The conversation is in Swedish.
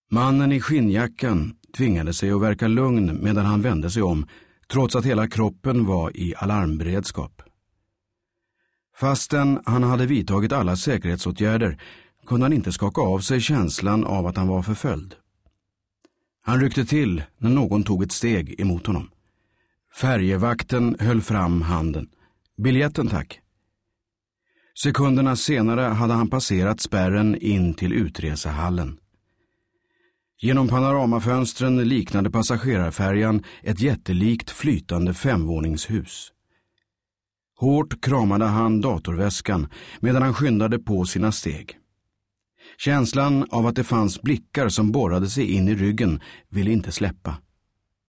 Mannen i skinnjackan tvingade sig att verka lugn medan han vände sig om, trots att hela kroppen var i alarmberedskap. Fastän han hade vidtagit alla säkerhetsåtgärder kunde han inte skaka av sig känslan av att han var förföljd. Han ryckte till när någon tog ett steg emot honom. Färjevakten höll fram handen. Biljetten, tack. Sekunderna senare hade han passerat spärren in till utresehallen. Genom panoramafönstren liknade passagerarfärjan ett jättelikt flytande 5-våningshus. Hårt kramade han datorväskan medan han skyndade på sina steg. Känslan av att det fanns blickar som borrade sig in i ryggen ville inte släppa.